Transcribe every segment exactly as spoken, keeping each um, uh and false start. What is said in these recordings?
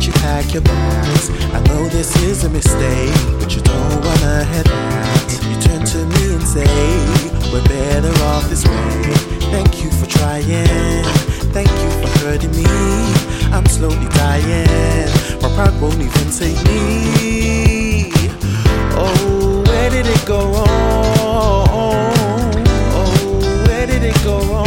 watch you pack your bags. I know this is a mistake, but you don't wanna head back. You turn to me and say, we're better off this way. Thank you for trying, thank you for hurting me. I'm slowly dying, my pride won't even save me. Oh, where did it go wrong? Oh, where did it go wrong?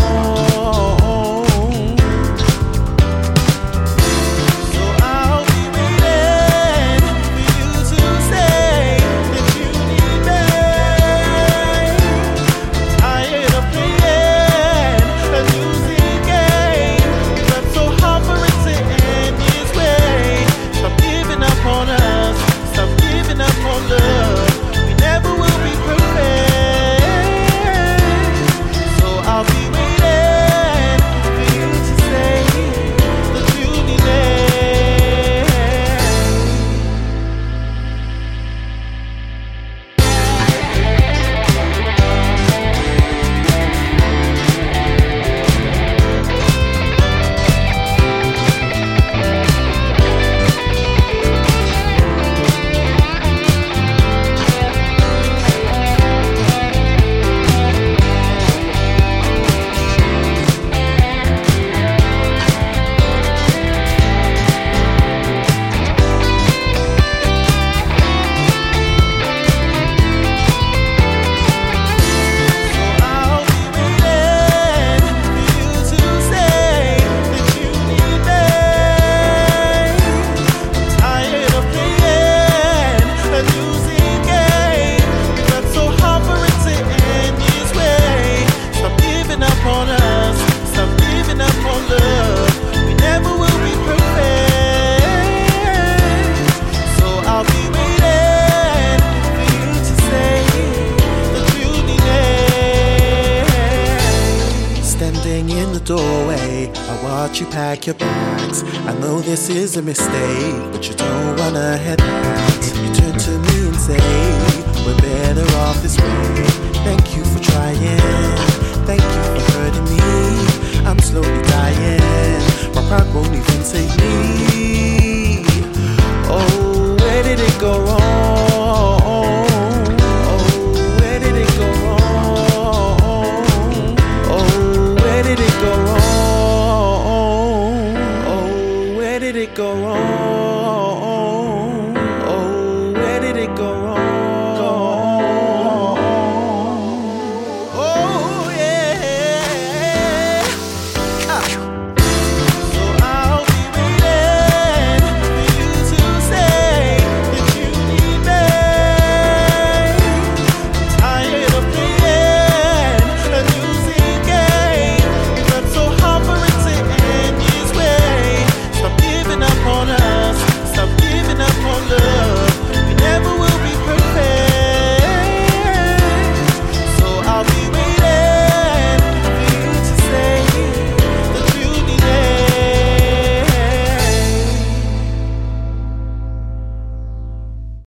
In the doorway, I watch you pack your bags. I know this is a mistake, but you don't wanna head back. You turn to me and say, we're better off this way. Thank you for trying, thank you for hurting me. I'm slowly dying, my pride won't even save me.